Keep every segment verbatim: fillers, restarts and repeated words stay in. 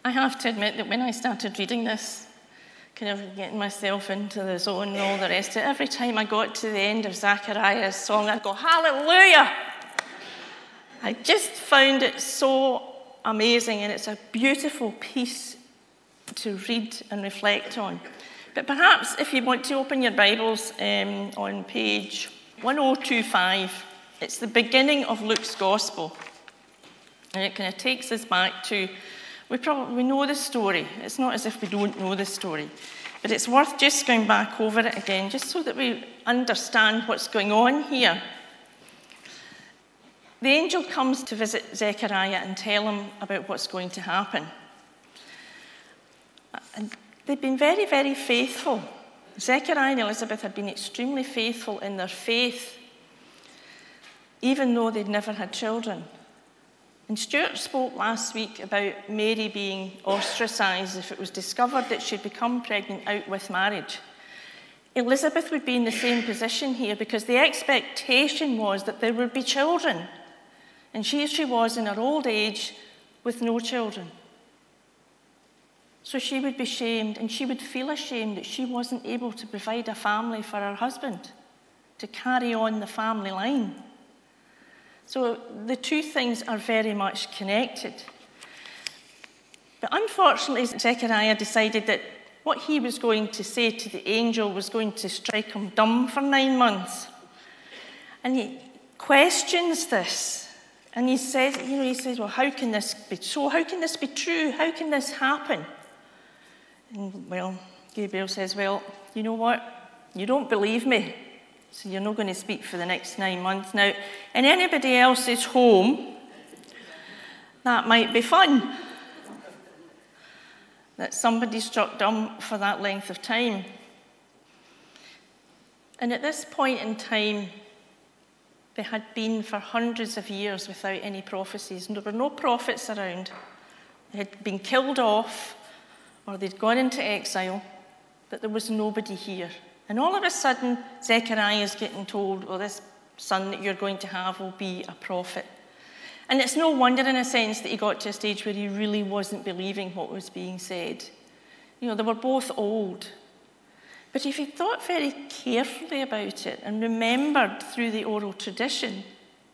I have to admit that when I started reading this, kind of getting myself into the zone and all the rest of it, every time I got to the end of Zechariah's song, I'd go, hallelujah! I just found it so amazing, and it's a beautiful piece to read and reflect on. But perhaps if you want to open your Bibles um, on page one oh two five, it's the beginning of Luke's Gospel. And it kind of takes us back to, we probably we know the story. It's not as if we don't know the story. But it's worth just going back over it again, just so that we understand what's going on here. The angel comes to visit Zechariah and tell him about what's going to happen. And they've been very, very faithful. Zechariah and Elizabeth had been extremely faithful in their faith, even though they'd never had children. And Stuart spoke last week about Mary being ostracised if it was discovered that she'd become pregnant out with marriage. Elizabeth would be in the same position here because the expectation was that there would be children. And here she was in her old age with no children. So she would be shamed, and she would feel ashamed that she wasn't able to provide a family for her husband, to carry on the family line. So the two things are very much connected. But unfortunately, Zechariah decided that what he was going to say to the angel was going to strike him dumb for nine months. And he questions this. And he says, you know, he says, well, how can this be so? How can this be true? How can this happen? And, well, Gabriel says, well, you know what? You don't believe me, so you're not going to speak for the next nine months. Now, in anybody else's home, that might be fun, that somebody struck dumb for that length of time. And at this point in time, they had been for hundreds of years without any prophecies. And there were no prophets around. They had been killed off, or they'd gone into exile, but there was nobody here. And all of a sudden, Zechariah is getting told, well, this son that you're going to have will be a prophet. And it's no wonder, in a sense, that he got to a stage where he really wasn't believing what was being said. You know, they were both old. But if he thought very carefully about it and remembered through the oral tradition,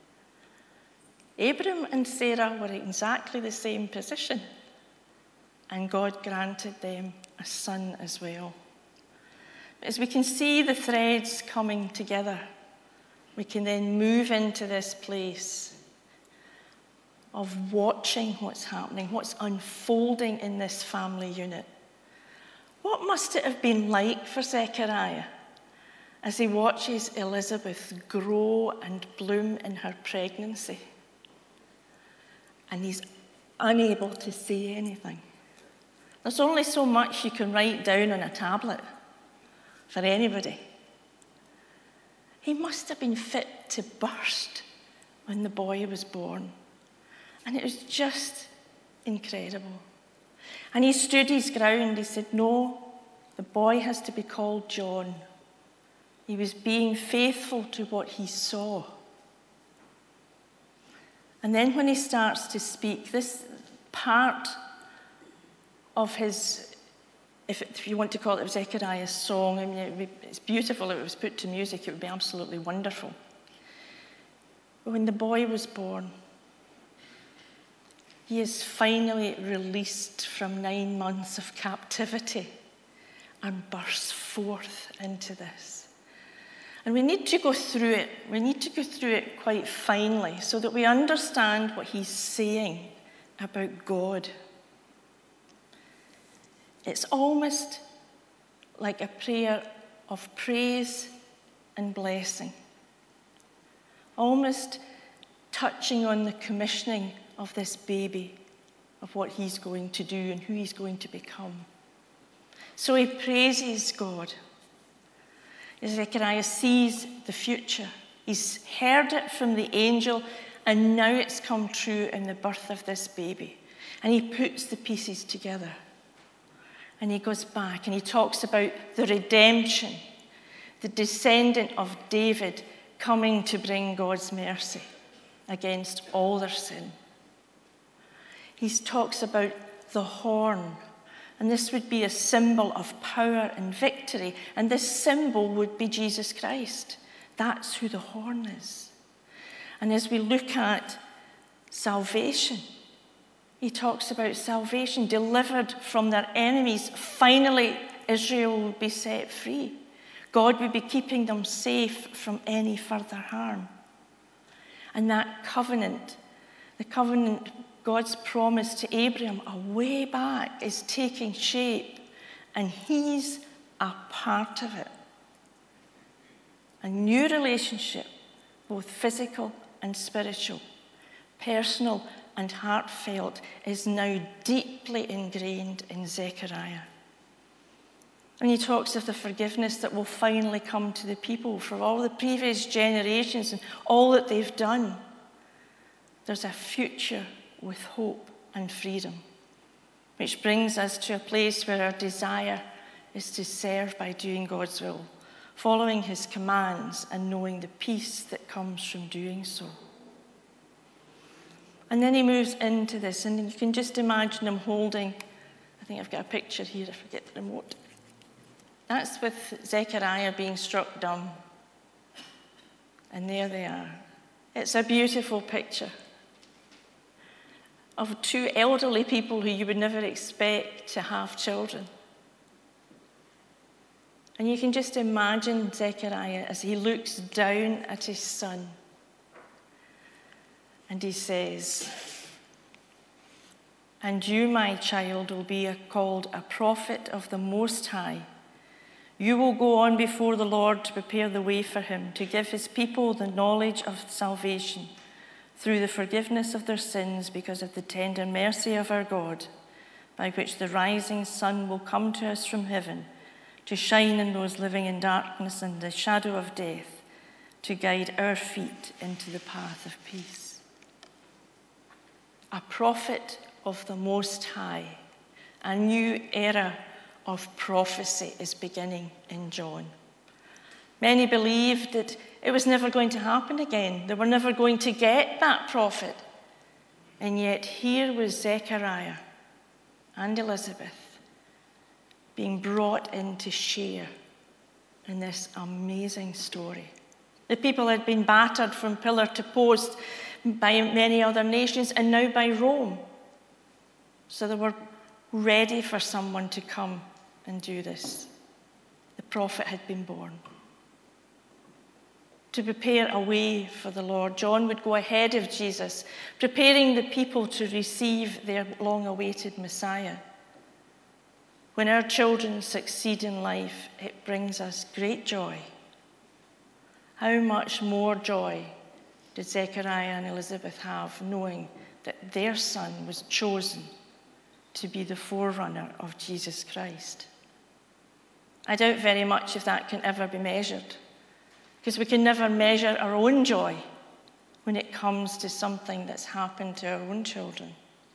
Abram and Sarah were in exactly the same position. And God granted them a son as well. As we can see the threads coming together, we can then move into this place of watching what's happening, what's unfolding in this family unit. What must it have been like for Zechariah as he watches Elizabeth grow and bloom in her pregnancy? And he's unable to say anything. There's only so much you can write down on a tablet for anybody. He must have been fit to burst when the boy was born. And it was just incredible. And he stood his ground. He said, no, the boy has to be called John. He was being faithful to what he saw. And then when he starts to speak, this part of his, if, it, if you want to call it Zechariah's song, I mean, it would be, it's beautiful. If it was put to music, it would be absolutely wonderful. But when the boy was born, he is finally released from nine months of captivity and bursts forth into this. And we need to go through it. We need to go through it quite finely so that we understand what he's saying about God. It's almost like a prayer of praise and blessing, almost touching on the commissioning of this baby, of what he's going to do and who he's going to become. So he praises God. Zechariah sees the future. He's heard it from the angel, and now it's come true in the birth of this baby. And he puts the pieces together. And he goes back and he talks about the redemption, the descendant of David coming to bring God's mercy against all their sin. He talks about the horn. And this would be a symbol of power and victory. And this symbol would be Jesus Christ. That's who the horn is. And as we look at salvation, he talks about salvation delivered from their enemies. Finally, Israel would be set free. God would be keeping them safe from any further harm. And that covenant, the covenant, God's promise to Abraham a way back, is taking shape, and he's a part of it. A new relationship, both physical and spiritual, personal and heartfelt, is now deeply ingrained in Zechariah. And he talks of the forgiveness that will finally come to the people for all the previous generations and all that they've done. There's a future with hope and freedom, which brings us to a place where our desire is to serve by doing God's will, following his commands and knowing the peace that comes from doing so. And then he moves into this, and you can just imagine him holding, I think I've got a picture here, I forget the remote. That's with Zechariah being struck dumb. And there they are. It's a beautiful picture of two elderly people who you would never expect to have children. And you can just imagine Zechariah as he looks down at his son. And he says, "And you, my child, will be called a prophet of the Most High. You will go on before the Lord to prepare the way for him, to give his people the knowledge of salvation through the forgiveness of their sins because of the tender mercy of our God, by which the rising sun will come to us from heaven, to shine on those living in darkness and the shadow of death, to guide our feet into the path of peace." A prophet of the Most High, a new era of prophecy is beginning in John. Many believed that it was never going to happen again. They were never going to get that prophet. And yet here was Zechariah and Elizabeth being brought in to share in this amazing story. The people had been battered from pillar to post by many other nations and now by Rome. So they were ready for someone to come and do this. The prophet had been born. To prepare a way for the Lord, John would go ahead of Jesus, preparing the people to receive their long-awaited Messiah. When our children succeed in life, it brings us great joy. How much more joy did Zechariah and Elizabeth have, knowing that their son was chosen to be the forerunner of Jesus Christ? I doubt very much if that can ever be measured, because we can never measure our own joy when it comes to something that's happened to our own children.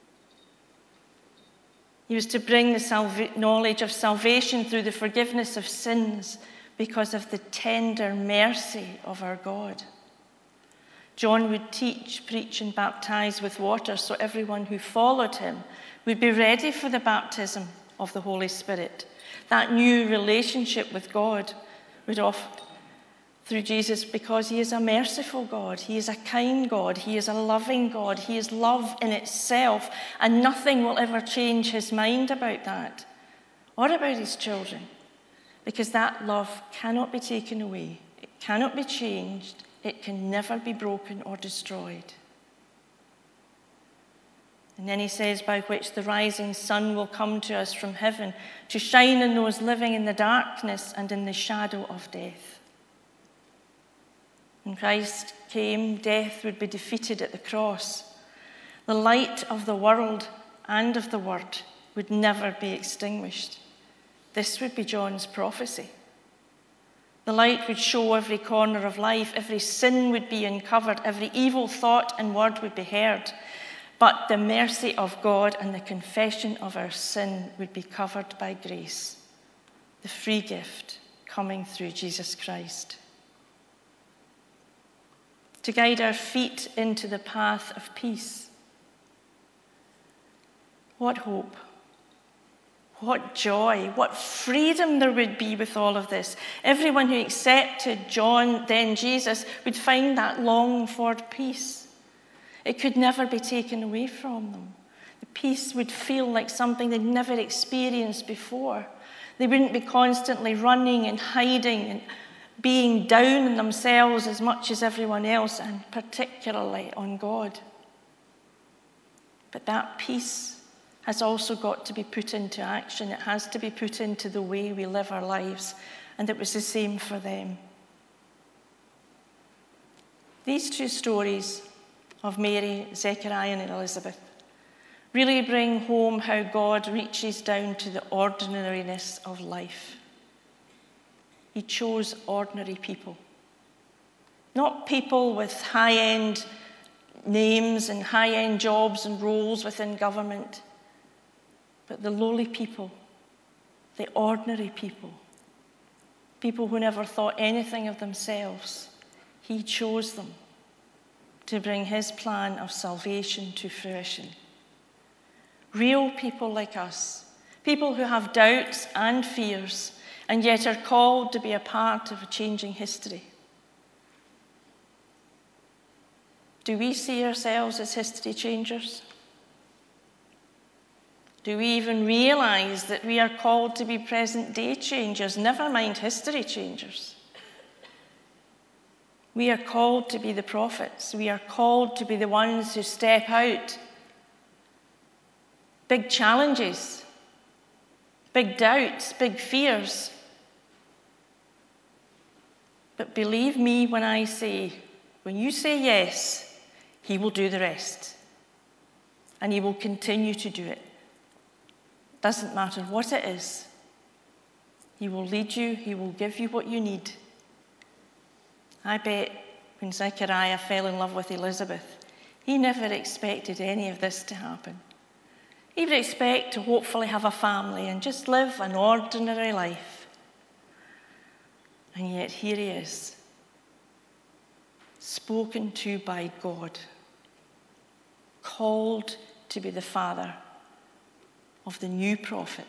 He was to bring the salva- knowledge of salvation through the forgiveness of sins because of the tender mercy of our God. John would teach, preach, and baptize with water so everyone who followed him would be ready for the baptism of the Holy Spirit. That new relationship with God would offer through Jesus, because he is a merciful God, he is a kind God, he is a loving God, he is love in itself, and nothing will ever change his mind about that or about his children, because that love cannot be taken away, it cannot be changed, it can never be broken or destroyed. And then he says, by which the rising sun will come to us from heaven, to shine on those living in the darkness and in the shadow of death. When Christ came, death would be defeated at the cross. The light of the world and of the Word would never be extinguished. This would be John's prophecy. The light would show every corner of life, every sin would be uncovered, every evil thought and word would be heard. But the mercy of God and the confession of our sin would be covered by grace, the free gift coming through Jesus Christ. To guide our feet into the path of peace. What hope. What joy, what freedom there would be with all of this. Everyone who accepted John, then Jesus, would find that longed-for peace. It could never be taken away from them. The peace would feel like something they'd never experienced before. They wouldn't be constantly running and hiding and being down on themselves as much as everyone else, and particularly on God. But that peace has also got to be put into action. It has to be put into the way we live our lives. And it was the same for them. These two stories of Mary, Zechariah, and Elizabeth really bring home how God reaches down to the ordinariness of life. He chose ordinary people. Not people with high-end names and high-end jobs and roles within government, but the lowly people, the ordinary people, people who never thought anything of themselves. He chose them to bring his plan of salvation to fruition. Real people like us, people who have doubts and fears, and yet are called to be a part of a changing history. Do we see ourselves as history changers? Do we even realize that we are called to be present-day changers, never mind history changers? We are called to be the prophets. We are called to be the ones who step out. Big challenges, big doubts, big fears. But believe me when I say, when you say yes, he will do the rest. And he will continue to do it. Doesn't matter what it is. He will lead you. He will give you what you need. I bet when Zechariah fell in love with Elizabeth, he never expected any of this to happen. He would expect to hopefully have a family and just live an ordinary life. And yet here he is, spoken to by God, called to be the father of the new prophet.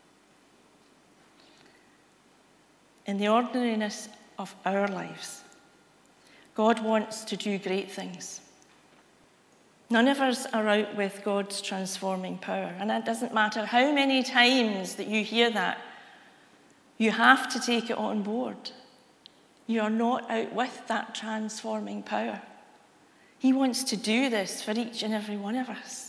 In the ordinariness of our lives, God wants to do great things. None of us are out with God's transforming power. And it doesn't matter how many times that you hear that, you have to take it on board. You are not out with that transforming power. He wants to do this for each and every one of us.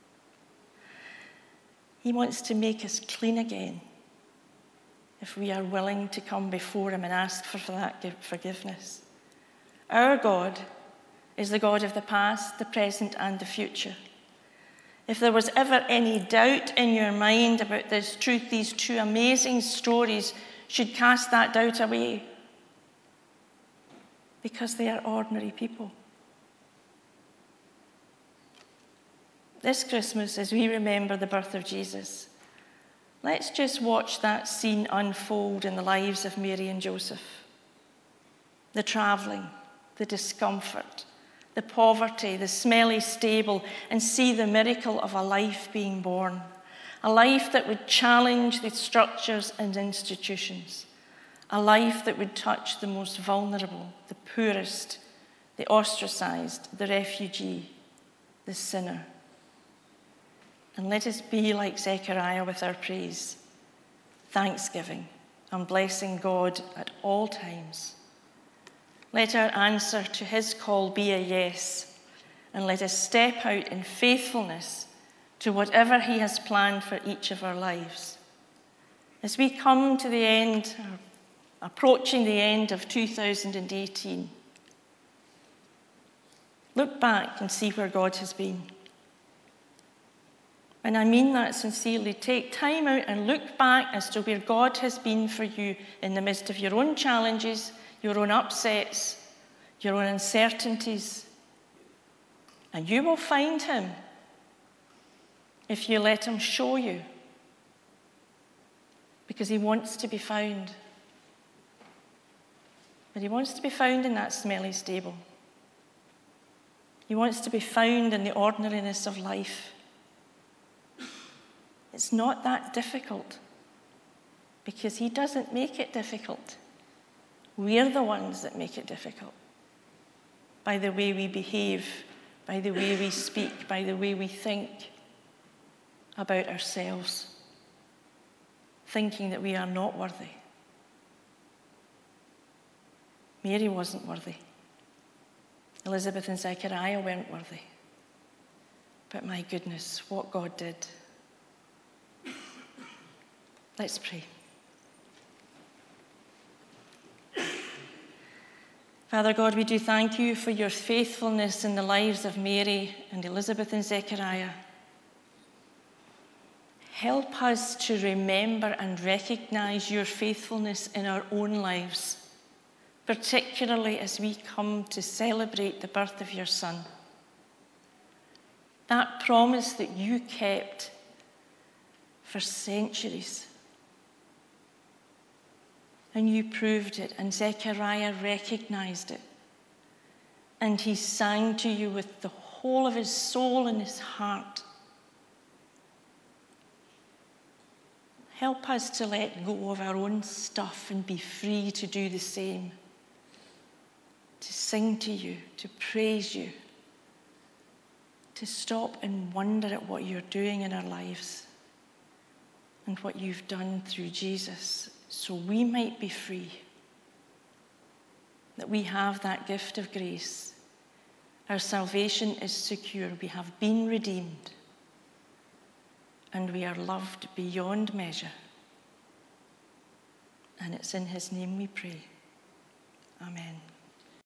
He wants to make us clean again if we are willing to come before him and ask for that forgiveness. Our God is the God of the past, the present, and the future. If there was ever any doubt in your mind about this truth, these two amazing stories should cast that doubt away, because they are ordinary people. This Christmas, as we remember the birth of Jesus, let's just watch that scene unfold in the lives of Mary and Joseph. The traveling, the discomfort, the poverty, the smelly stable, and see the miracle of a life being born. A life that would challenge the structures and institutions. A life that would touch the most vulnerable, the poorest, the ostracized, the refugee, the sinner. And let us be like Zechariah with our praise, thanksgiving, and blessing God at all times. Let our answer to his call be a yes, and let us step out in faithfulness to whatever he has planned for each of our lives. As we come to the end, approaching the end of two thousand eighteen, look back and see where God has been. And I mean that sincerely. Take time out and look back as to where God has been for you in the midst of your own challenges, your own upsets, your own uncertainties. And you will find him if you let him show you. Because he wants to be found. But he wants to be found in that smelly stable. He wants to be found in the ordinariness of life. It's not that difficult because he doesn't make it difficult. We're the ones that make it difficult by the way we behave, by the way we speak, by the way we think about ourselves, thinking that we are not worthy. Mary wasn't worthy. Elizabeth and Zechariah weren't worthy. But my goodness, what God did. Let's pray. Father God, we do thank you for your faithfulness in the lives of Mary and Elizabeth and Zechariah. Help us to remember and recognize your faithfulness in our own lives, particularly as we come to celebrate the birth of your Son. That promise that you kept for centuries. And you proved it, and Zechariah recognized it. And he sang to you with the whole of his soul and his heart. Help us to let go of our own stuff and be free to do the same. To sing to you, to praise you, to stop and wonder at what you're doing in our lives and what you've done through Jesus, so we might be free, that we have that gift of grace. Our salvation is secure. We have been redeemed, and we are loved beyond measure. And it's in his name we pray. Amen.